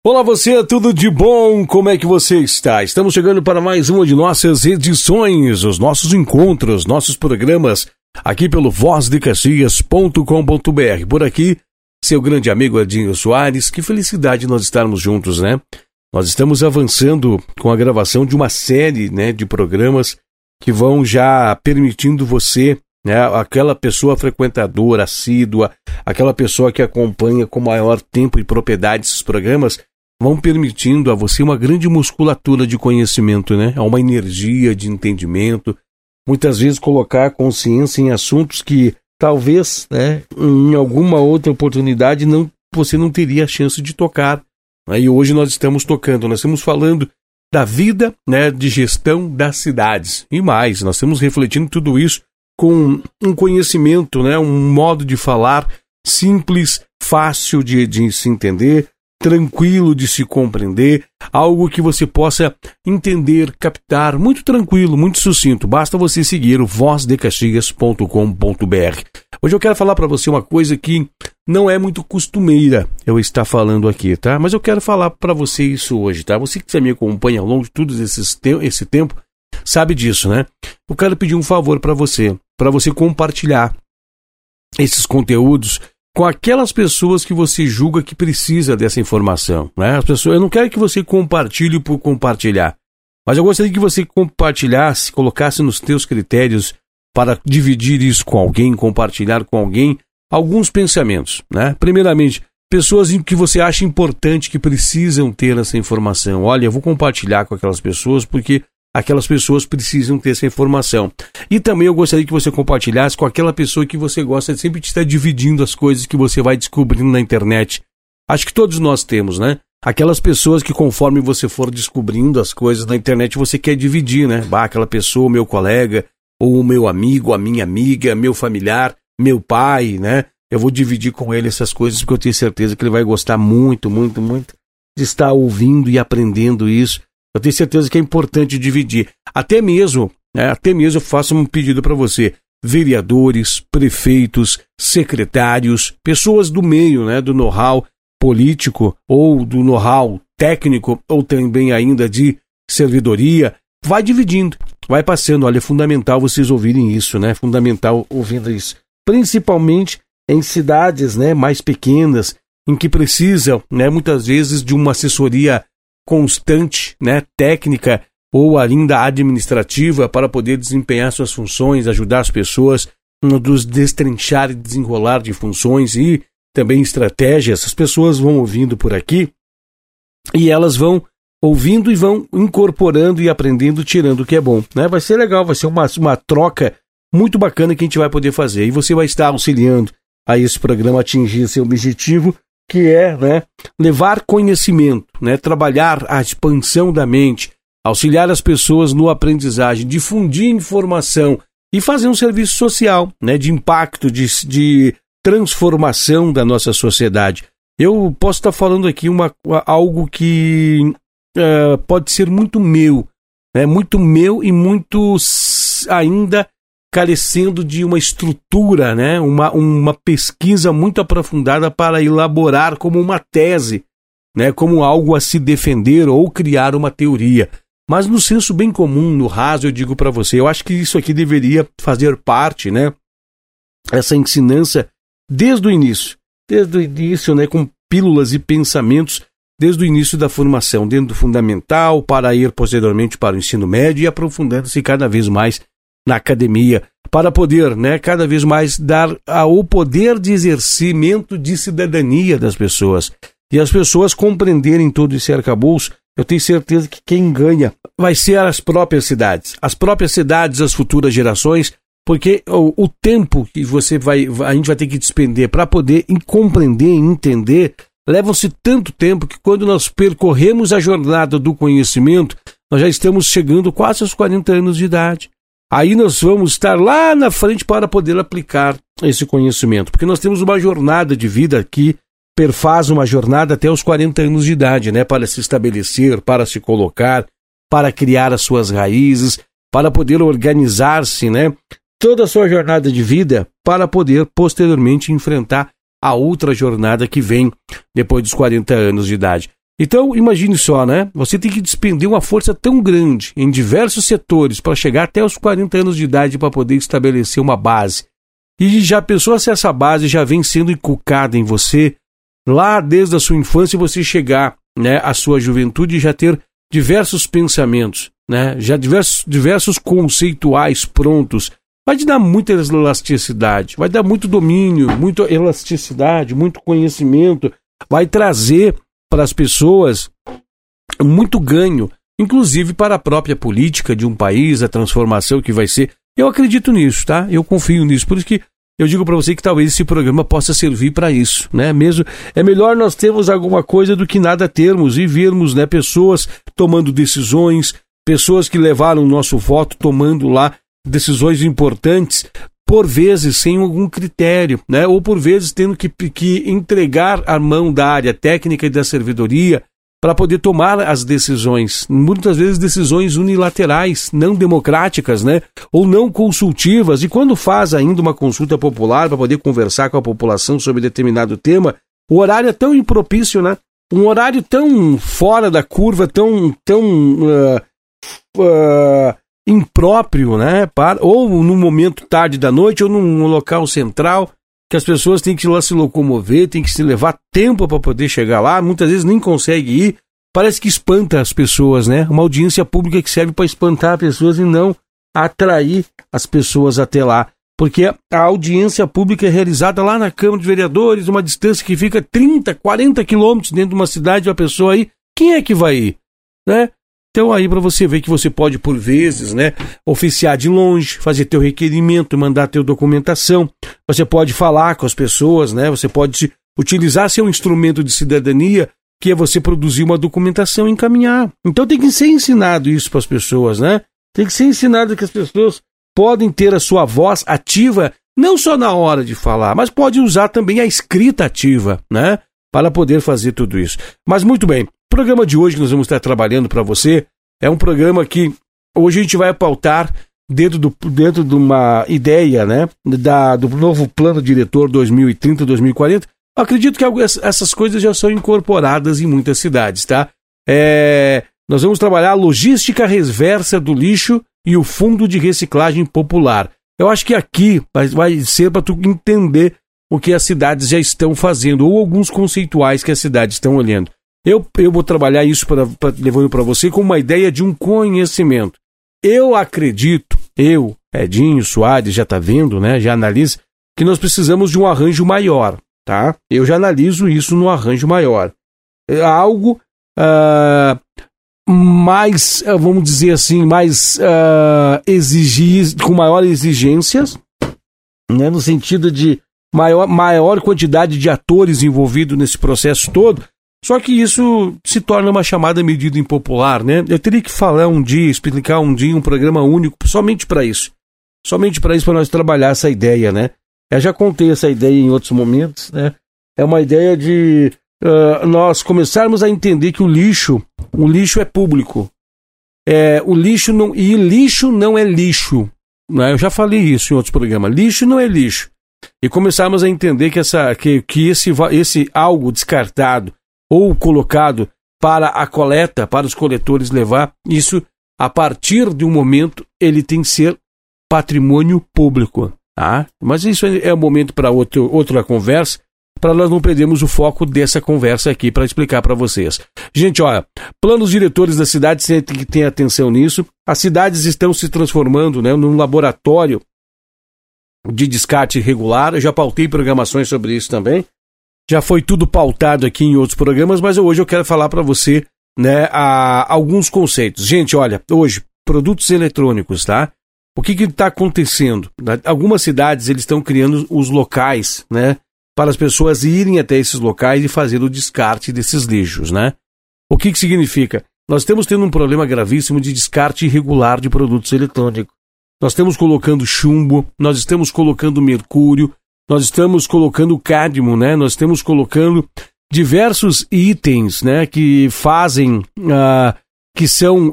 Olá você, tudo de bom? Como é que você está? Estamos chegando para mais uma de nossas edições, os nossos encontros, nossos programas, aqui pelo vozdecaxias.com.br. Por aqui, seu grande amigo Edinho Soares, que felicidade nós estarmos juntos, né? Nós estamos avançando com a gravação de uma série, né, de programas que vão já permitindo você, né, aquela pessoa frequentadora, assídua, aquela pessoa que acompanha com maior tempo e propriedade esses programas, vão permitindo a você uma grande musculatura de conhecimento, né? Uma energia de entendimento, muitas vezes colocar consciência em assuntos que talvez, né, em alguma outra oportunidade você não teria a chance de tocar. E hoje nós estamos tocando, nós estamos falando da vida, né, de gestão das cidades e mais, nós estamos refletindo tudo isso com um conhecimento, né, um modo de falar simples, fácil de se entender, tranquilo de se compreender, algo que você possa entender, captar, muito tranquilo, muito sucinto. Basta você seguir o vozdecaxias.com.br. Hoje eu quero falar para você uma coisa que não é muito costumeira eu estar falando aqui, tá? Mas eu quero falar para você isso hoje, tá? Você que me acompanha ao longo de todo esse tempo, sabe disso, né? Eu quero pedir um favor para você compartilhar esses conteúdos com aquelas pessoas que você julga que precisa dessa informação, né? Eu não quero que você compartilhe por compartilhar, mas eu gostaria que você compartilhasse, colocasse nos teus critérios para dividir isso com alguém, compartilhar com alguém alguns pensamentos, né? Primeiramente, pessoas que você acha importante que precisam ter essa informação. Olha, eu vou compartilhar com aquelas pessoas porque aquelas pessoas precisam ter essa informação. E também eu gostaria que você compartilhasse com aquela pessoa que você gosta de sempre estar dividindo as coisas que você vai descobrindo na internet. Acho que todos nós temos, né? Aquelas pessoas que conforme você for descobrindo as coisas na internet, você quer dividir, né? Aquela pessoa, meu colega, ou o meu amigo, a minha amiga, meu familiar, meu pai, né? Eu vou dividir com ele essas coisas porque eu tenho certeza que ele vai gostar muito, muito, muito de estar ouvindo e aprendendo isso. Eu tenho certeza que é importante dividir. Até mesmo eu faço um pedido para você. Vereadores, prefeitos, secretários, pessoas do meio, né, do know-how político ou do know-how técnico ou também ainda de servidoria, vai dividindo, vai passando. Olha, é fundamental vocês ouvirem isso, né? Fundamental ouvindo isso. Principalmente em cidades, né, mais pequenas, em que precisam, né, muitas vezes de uma assessoria constante, né, técnica ou ainda administrativa para poder desempenhar suas funções, ajudar as pessoas nos destrinchar e desenrolar de funções e também estratégias. As pessoas vão ouvindo por aqui e elas vão ouvindo e vão incorporando e aprendendo, tirando o que é bom, né? Vai ser legal, vai ser uma troca muito bacana que a gente vai poder fazer e você vai estar auxiliando a esse programa atingir seu objetivo, que é, né, levar conhecimento, né, trabalhar a expansão da mente, auxiliar as pessoas no aprendizagem, difundir informação e fazer um serviço social, né, de impacto, de transformação da nossa sociedade. Eu posso estar falando aqui algo que pode ser muito meu, né, muito meu e muito ainda carecendo de uma estrutura, né? uma pesquisa muito aprofundada para elaborar como uma tese, né? Como algo a se defender ou criar uma teoria. Mas no senso bem comum, no raso, eu digo para você, eu acho que isso aqui deveria fazer parte, né? Essa ensinança desde o início, né? Com pílulas e pensamentos desde o início da formação, dentro do fundamental, para ir posteriormente para o ensino médio e aprofundando-se cada vez mais na academia, para poder, né, cada vez mais dar o poder de exercimento de cidadania das pessoas. E as pessoas compreenderem todo esse arcabouço, eu tenho certeza que quem ganha vai ser as próprias cidades, as futuras gerações, porque o tempo que a gente vai ter que despender para poder compreender e entender, leva-se tanto tempo que quando nós percorremos a jornada do conhecimento, nós já estamos chegando quase aos 40 anos de idade. Aí nós vamos estar lá na frente para poder aplicar esse conhecimento, porque nós temos uma jornada de vida que perfaz uma jornada até os 40 anos de idade, né? Para se estabelecer, para se colocar, para criar as suas raízes, para poder organizar-se, né? Toda a sua jornada de vida para poder posteriormente enfrentar a outra jornada que vem depois dos 40 anos de idade. Então, imagine só, né? Você tem que despender uma força tão grande em diversos setores para chegar até os 40 anos de idade para poder estabelecer uma base. E já pensou se essa base já vem sendo inculcada em você lá desde a sua infância, você chegar, né, à sua juventude e já ter diversos pensamentos, né? Já diversos conceituais prontos. Vai te dar muita elasticidade, vai dar muito domínio, muita elasticidade, muito conhecimento, vai trazer para as pessoas muito ganho, inclusive para a própria política de um país, a transformação que vai ser. Eu acredito nisso, tá? Eu confio nisso, por isso que eu digo para você que talvez esse programa possa servir para isso, né? Mesmo é melhor nós termos alguma coisa do que nada termos e vermos, né, pessoas tomando decisões, pessoas que levaram o nosso voto tomando lá decisões importantes, por vezes sem algum critério, né? Ou por vezes tendo que entregar a mão da área técnica e da servidoria para poder tomar as decisões, muitas vezes decisões unilaterais, não democráticas, né? Ou não consultivas, e quando faz ainda uma consulta popular para poder conversar com a população sobre determinado tema, o horário é tão impropício, né? Um horário tão fora da curva, tão impróprio, né? Ou num momento tarde da noite, ou num local central, que as pessoas têm que ir lá se locomover, têm que se levar tempo para poder chegar lá, muitas vezes nem consegue ir, parece que espanta as pessoas, né? Uma audiência pública que serve para espantar pessoas e não atrair as pessoas até lá, porque a audiência pública é realizada lá na Câmara de Vereadores, uma distância que fica 30, 40 quilômetros dentro de uma cidade, uma pessoa aí, quem é que vai ir, né? Então aí para você ver que você pode, por vezes, né, oficiar de longe, fazer teu requerimento, mandar teu documentação, você pode falar com as pessoas, né, você pode utilizar seu instrumento de cidadania, que é você produzir uma documentação e encaminhar. Então tem que ser ensinado isso para as pessoas, né? Tem que ser ensinado que as pessoas podem ter a sua voz ativa, não só na hora de falar, mas pode usar também a escrita ativa, né, para poder fazer tudo isso. Mas muito bem, o programa de hoje que nós vamos estar trabalhando para você é um programa que hoje a gente vai pautar dentro de uma ideia, né, do novo plano diretor 2030-2040. Acredito que essas coisas já são incorporadas em muitas cidades, tá? Nós vamos trabalhar a logística reversa do lixo e o fundo de reciclagem popular. Eu acho que aqui vai ser para tu entender o que as cidades já estão fazendo, ou alguns conceituais que as cidades estão olhando. Eu vou trabalhar isso levando para você com uma ideia de um conhecimento. Eu acredito, Edinho Soares, já está vendo, né? Já analisa que nós precisamos de um arranjo maior, tá? Eu já analiso isso no arranjo maior. É algo mais, vamos dizer assim, mais com maior exigências, né? No sentido de maior quantidade de atores envolvidos nesse processo todo. Só que isso se torna uma chamada medida impopular, né? Eu teria que falar um dia, explicar um dia um programa único somente para isso. Somente para isso, para nós trabalhar essa ideia, né? Eu já contei essa ideia em outros momentos, né? É uma ideia de nós começarmos a entender que o lixo é público. Lixo não é lixo, né? Eu já falei isso em outros programas. Lixo não é lixo. E começarmos a entender que esse algo descartado ou colocado para a coleta, para os coletores levar, isso, a partir de um momento, ele tem que ser patrimônio público, tá? Mas isso é um momento para outra conversa, para nós não perdermos o foco dessa conversa aqui, para explicar para vocês. Gente, olha, planos diretores das cidades tem que ter atenção nisso. As cidades estão se transformando, né, num laboratório de descarte irregular. Eu já pautei programações sobre isso também. Já foi tudo pautado aqui em outros programas, mas hoje eu quero falar para você, né, alguns conceitos. Gente, olha, hoje, produtos eletrônicos, tá? O que está acontecendo? Algumas cidades, eles estão criando os locais, né, para as pessoas irem até esses locais e fazer o descarte desses lixos, né? O que significa? Nós estamos tendo um problema gravíssimo de descarte irregular de produtos eletrônicos. Nós estamos colocando chumbo, nós estamos colocando mercúrio, nós estamos colocando cádmio, né? Nós estamos colocando diversos itens, né, que fazem, que são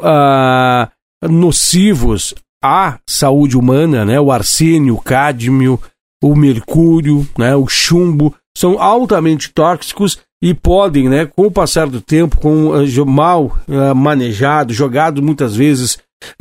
nocivos à saúde humana, né? O arsênio, o cádmio, o mercúrio, né? O chumbo, são altamente tóxicos e podem, né, com o passar do tempo, mal manejado, jogado muitas vezes,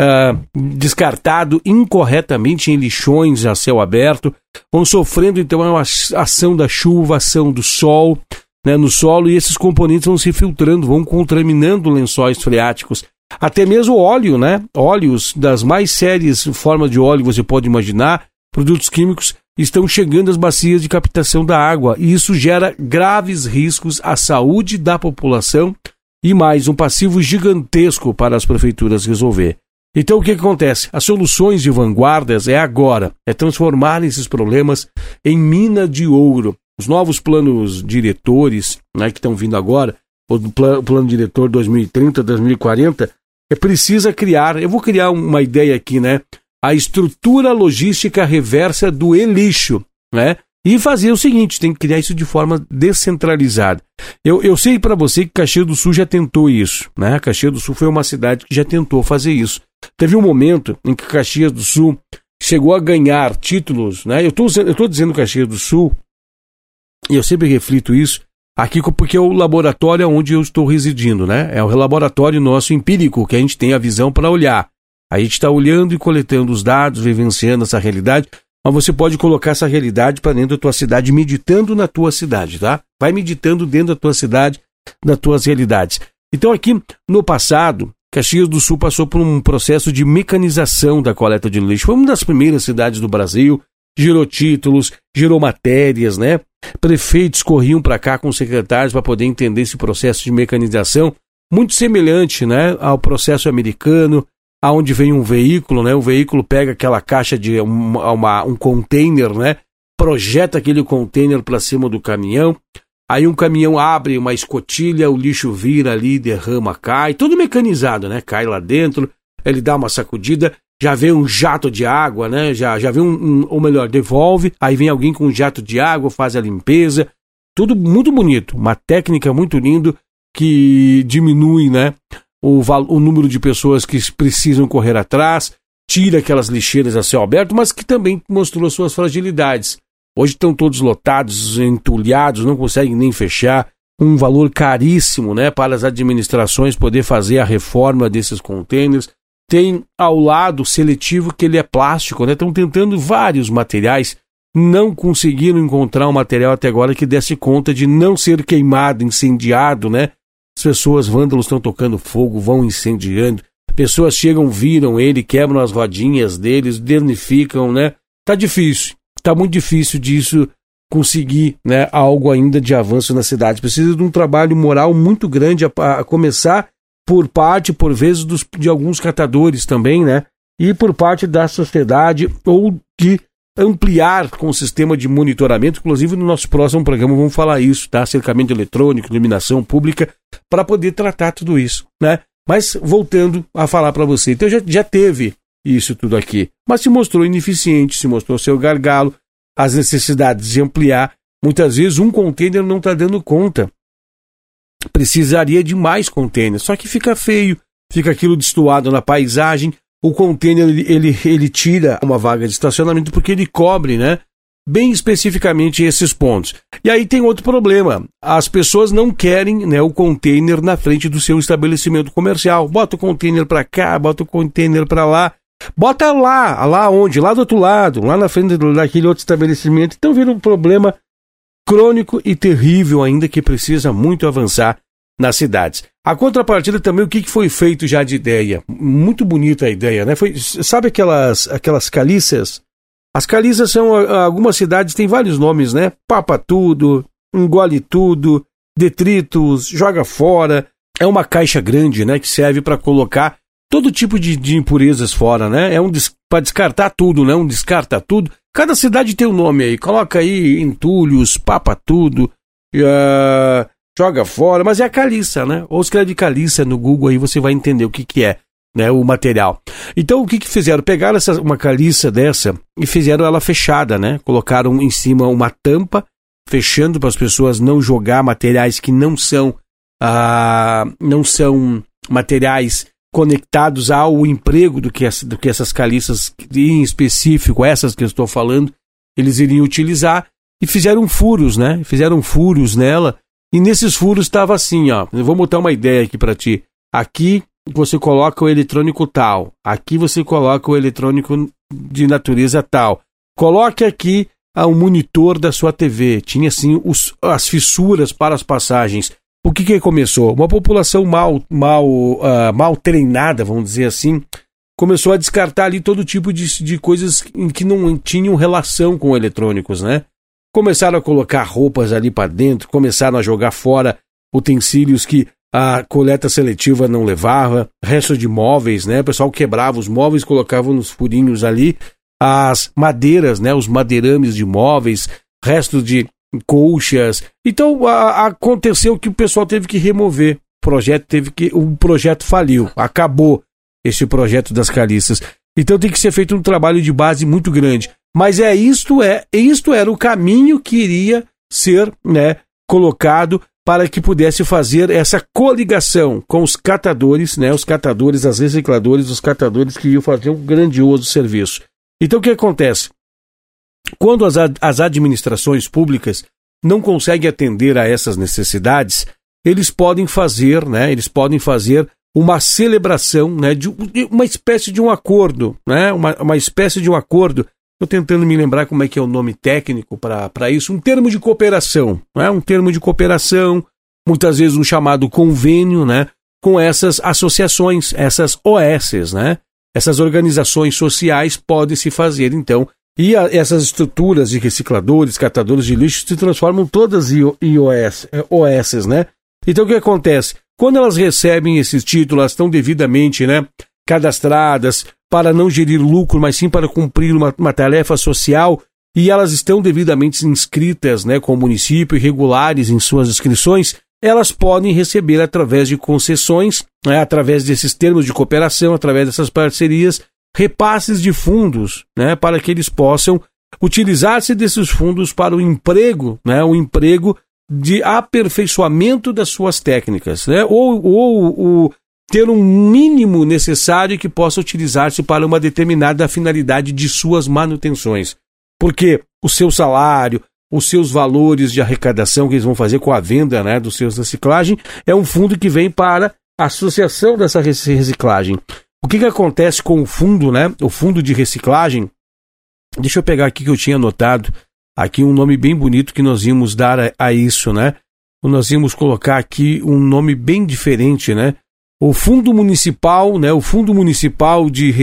descartado incorretamente em lixões a céu aberto, vão sofrendo então a ação da chuva, a ação do sol, né, no solo, e esses componentes vão se filtrando, vão contaminando lençóis freáticos. Até mesmo óleo, né? Óleos das mais sérias formas de óleo você pode imaginar, produtos químicos, estão chegando às bacias de captação da água, e isso gera graves riscos à saúde da população e mais um passivo gigantesco para as prefeituras resolver. Então o que acontece? As soluções de vanguardas é agora, é transformar esses problemas em mina de ouro. Os novos planos diretores, né, que estão vindo agora, o plano diretor 2030, 2040, precisa criar, eu vou criar uma ideia aqui, né? A estrutura logística reversa do e-lixo, né? E fazer o seguinte, tem que criar isso de forma descentralizada. Eu sei para você que Caxias do Sul já tentou isso, né? Caxias do Sul foi uma cidade que já tentou fazer isso. Teve um momento em que Caxias do Sul chegou a ganhar títulos, né? Eu tô dizendo Caxias do Sul, e eu sempre reflito isso, aqui porque é o laboratório onde eu estou residindo, né? É o laboratório nosso empírico, que a gente tem a visão para olhar. A gente está olhando e coletando os dados, vivenciando essa realidade, mas você pode colocar essa realidade para dentro da tua cidade, meditando na tua cidade, tá? Vai meditando dentro da tua cidade, das tuas realidades. Então aqui, no passado, Caxias do Sul passou por um processo de mecanização da coleta de lixo. Foi uma das primeiras cidades do Brasil, gerou títulos, gerou matérias, né? Prefeitos corriam para cá com secretários para poder entender esse processo de mecanização, muito semelhante, né, ao processo americano, aonde vem um veículo, né? O veículo pega aquela caixa de um container, né? Projeta aquele container para cima do caminhão. Aí um caminhão abre uma escotilha, o lixo vira ali, derrama, cai, tudo mecanizado, né? Cai lá dentro, ele dá uma sacudida, já vem um jato de água, né? Já vem ou melhor, devolve, aí vem alguém com um jato de água, faz a limpeza, tudo muito bonito, uma técnica muito linda que diminui, né? O número de pessoas que precisam correr atrás, tira aquelas lixeiras a céu aberto, mas que também mostrou suas fragilidades. Hoje estão todos lotados, entulhados, não conseguem nem fechar, um valor caríssimo, né, para as administrações poder fazer a reforma desses contêineres. Tem ao lado seletivo que ele é plástico, né? Estão tentando vários materiais, não conseguiram encontrar um material até agora que desse conta de não ser queimado, incendiado, né? As pessoas, vândalos, estão tocando fogo, vão incendiando, pessoas chegam, viram ele, quebram as rodinhas deles, danificam, né? Tá difícil, tá muito difícil disso conseguir, né, algo ainda de avanço na cidade. Precisa de um trabalho moral muito grande a começar por vezes, de alguns catadores também, né? E por parte da sociedade, ou de ampliar com o sistema de monitoramento. Inclusive no nosso próximo programa vamos falar isso, tá? Cercamento eletrônico, iluminação pública, para poder tratar tudo isso, né? Mas voltando a falar para você, então já teve isso tudo aqui, mas se mostrou ineficiente, se mostrou seu gargalo, as necessidades de ampliar. Muitas vezes um container não está dando conta, precisaria de mais containers, só que fica feio, fica aquilo destoado na paisagem. O container ele tira uma vaga de estacionamento porque ele cobre, né, bem especificamente esses pontos. E aí tem outro problema, as pessoas não querem, né, o container na frente do seu estabelecimento comercial. Bota o container para cá, bota o container para lá, bota lá onde? Lá do outro lado, lá na frente daquele outro estabelecimento. Então vira um problema crônico e terrível ainda, que precisa muito avançar nas cidades. A contrapartida também, o que foi feito já de ideia? Muito bonita a ideia, né? Sabe aquelas caliças? As caliças são, algumas cidades têm vários nomes, né? Papa tudo, engole tudo, detritos, joga fora. É uma caixa grande, né? Que serve para colocar todo tipo de impurezas fora, né? Para descartar tudo, né? Um descarta tudo. Cada cidade tem um nome aí. Coloca aí entulhos, papa tudo, joga fora, mas é a caliça, né? Ou escreve caliça no Google, aí você vai entender o que é, né, o material. Então o que fizeram? Pegaram uma caliça dessa e fizeram ela fechada, né? Colocaram em cima uma tampa, fechando para as pessoas não jogar materiais que não são materiais conectados ao emprego do que essas caliças, em específico essas que eu estou falando, eles iriam utilizar, e fizeram furos, né? Fizeram furos nela E nesses furos estava assim, ó, eu vou botar uma ideia aqui para ti. Aqui você coloca o eletrônico tal, aqui você coloca o eletrônico de natureza tal. Coloque aqui o monitor da sua TV. Tinha assim as fissuras para as passagens. O que começou? Uma população mal treinada, vamos dizer assim, começou a descartar ali todo tipo de coisas que não tinham relação com eletrônicos, né? Começaram a colocar roupas ali para dentro, começaram a jogar fora utensílios que a coleta seletiva não levava, resto de móveis, né? O pessoal quebrava os móveis, colocava nos furinhos ali, as madeiras, né? Os madeirames de móveis, resto de colchas. Então aconteceu que o pessoal teve que remover. O projeto faliu, acabou esse projeto das caliças. Então tem que ser feito um trabalho de base muito grande. Mas isto era o caminho que iria ser, né, colocado para que pudesse fazer essa coligação com os catadores, né, os catadores, as recicladores, os catadores que iam fazer um grandioso serviço. Então o que acontece? Quando as administrações públicas não conseguem atender a essas necessidades, eles podem fazer, né, uma celebração, né, de uma espécie de um acordo, né, uma espécie de um acordo. Estou tentando me lembrar como é que é o nome técnico para isso, um termo de cooperação, né, um termo de cooperação, muitas vezes um chamado convênio, né, com essas associações, essas OSs, né, essas organizações sociais podem se fazer, então, e essas estruturas de recicladores, catadores de lixo se transformam todas em OSs, né? Então o que acontece? Quando elas recebem esses títulos, elas estão devidamente, né, cadastradas para não gerir lucro, mas sim para cumprir uma tarefa social, e elas estão devidamente inscritas, né, com o município, regulares em suas inscrições, elas podem receber através de concessões, né, através desses termos de cooperação, através dessas parcerias, repasses de fundos, né, para que eles possam utilizar-se desses fundos para o emprego, né, o emprego de aperfeiçoamento das suas técnicas, né, ou ter um mínimo necessário que possa utilizar-se para uma determinada finalidade de suas manutenções. Porque o seu salário, os seus valores de arrecadação que eles vão fazer com a venda, né, dos seus reciclagem, é um fundo que vem para a associação dessa reciclagem. O que acontece com o fundo, né? O fundo de reciclagem, deixa eu pegar aqui que eu tinha anotado, aqui um nome bem bonito que nós íamos dar a isso, né? Nós íamos colocar aqui um nome bem diferente, né? O Fundo Municipal, né? O Fundo Municipal de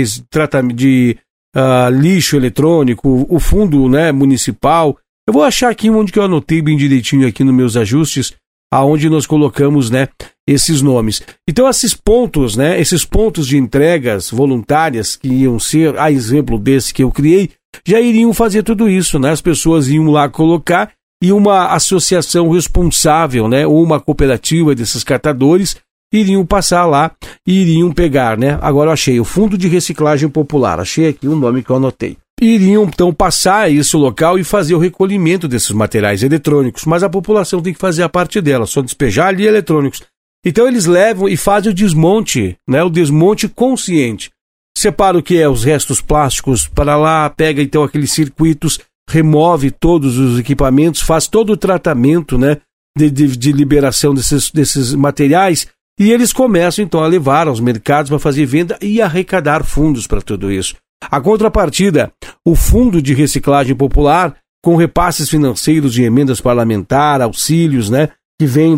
lixo eletrônico, o Fundo, né, Municipal. Eu vou achar aqui onde que eu anotei bem direitinho aqui nos meus ajustes, aonde nós colocamos, né, esses nomes. Então esses pontos, né, esses pontos de entregas voluntárias que iam ser, a exemplo desse que eu criei, já iriam fazer tudo isso, né? As pessoas iam lá colocar e uma associação responsável, né, ou uma cooperativa desses catadores iriam passar lá e iriam pegar, né? Agora eu achei o Fundo de Reciclagem Popular, achei aqui o nome que eu anotei. Iriam então passar a esse local e fazer o recolhimento desses materiais eletrônicos, mas a população tem que fazer a parte dela, só despejar ali eletrônicos. Então eles levam e fazem o desmonte, né? O desmonte consciente. Separa o que é os restos plásticos para lá, pega então aqueles circuitos, remove todos os equipamentos, faz todo o tratamento, né, de liberação desses materiais, e eles começam então a levar aos mercados para fazer venda e arrecadar fundos para tudo isso. A contrapartida, o Fundo de Reciclagem Popular, com repasses financeiros de emendas parlamentares, auxílios, né, que vêm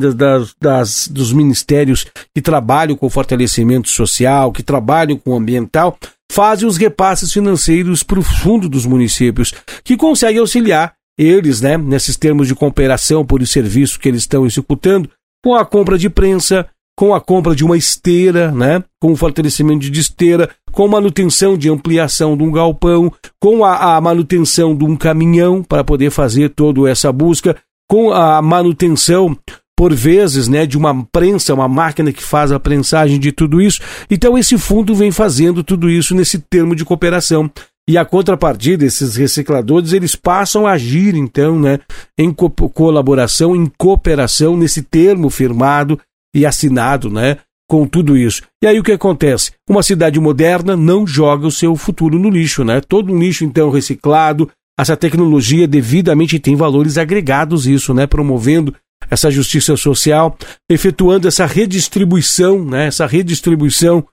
dos ministérios que trabalham com fortalecimento social, que trabalham com ambiental, fazem os repasses financeiros para o fundo dos municípios, que conseguem auxiliar eles, né, nesses termos de cooperação por o serviço que eles estão executando, com a compra de prensa, com a compra de uma esteira, né, com o fortalecimento de esteira, com manutenção de ampliação de um galpão, com a manutenção de um caminhão para poder fazer toda essa busca, com a manutenção, por vezes, né, de uma prensa, uma máquina que faz a prensagem de tudo isso. Então esse fundo vem fazendo tudo isso nesse termo de cooperação. E a contrapartida, esses recicladores, eles passam a agir, então, né, em colaboração, em cooperação, nesse termo firmado e assinado, né, com tudo isso. E aí o que acontece? Uma cidade moderna não joga o seu futuro no lixo, né? Todo um lixo, então, reciclado, essa tecnologia devidamente tem valores agregados isso, né, promovendo essa justiça social, efetuando essa redistribuição, né, essa redistribuição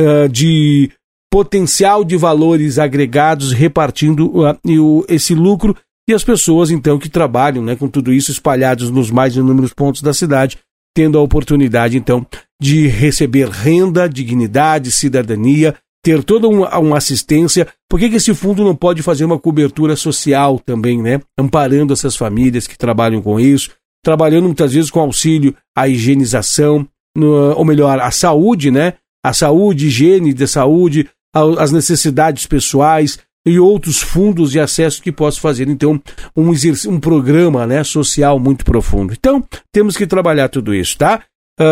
de potencial de valores agregados, repartindo esse lucro, e as pessoas, então, que trabalham, né, com tudo isso espalhados nos mais inúmeros pontos da cidade, tendo a oportunidade, então, de receber renda, dignidade, cidadania, ter toda uma assistência. Por que esse fundo não pode fazer uma cobertura social também, né? Amparando essas famílias que trabalham com isso, trabalhando muitas vezes com auxílio à higienização, ou melhor, à saúde, né? A saúde, higiene da saúde, as necessidades pessoais e outros fundos de acesso que possam fazer, então, um programa, né, social muito profundo. Então, temos que trabalhar tudo isso, tá?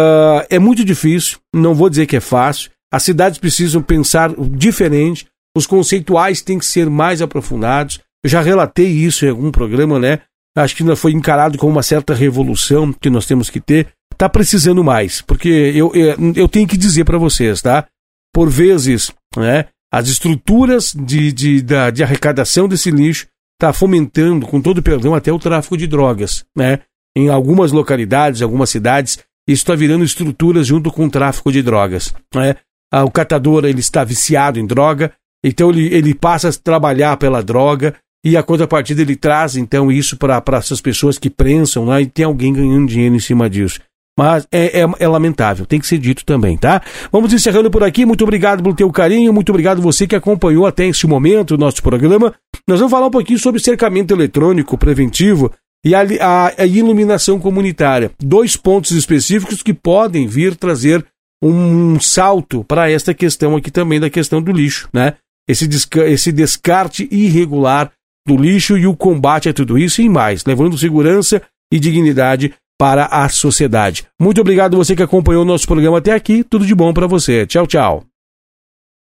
É muito difícil, não vou dizer que é fácil. As cidades precisam pensar diferente, os conceituais têm que ser mais aprofundados. Eu já relatei isso em algum programa, né? Acho que ainda foi encarado como uma certa revolução que nós temos que ter. Está precisando mais, porque eu tenho que dizer para vocês, tá? Por vezes, né, as estruturas de arrecadação desse lixo está fomentando, com todo perdão, até o tráfico de drogas, né? Em algumas localidades, algumas cidades, isso está virando estruturas junto com o tráfico de drogas, né? O catador, ele está viciado em droga, então ele passa a trabalhar pela droga, e a contrapartida ele traz, então, isso para essas pessoas que prensam, né? E tem alguém ganhando dinheiro em cima disso. Mas é lamentável, tem que ser dito também, tá? Vamos encerrando por aqui, muito obrigado pelo teu carinho, muito obrigado você que acompanhou até este momento o nosso programa. Nós vamos falar um pouquinho sobre cercamento eletrônico preventivo e a iluminação comunitária. 2 pontos específicos que podem vir trazer um salto para esta questão aqui também, da questão do lixo, né? Esse descarte irregular do lixo e o combate a tudo isso e mais, levando segurança e dignidade para a sociedade. Muito obrigado você que acompanhou o nosso programa até aqui. Tudo de bom para você. Tchau, tchau.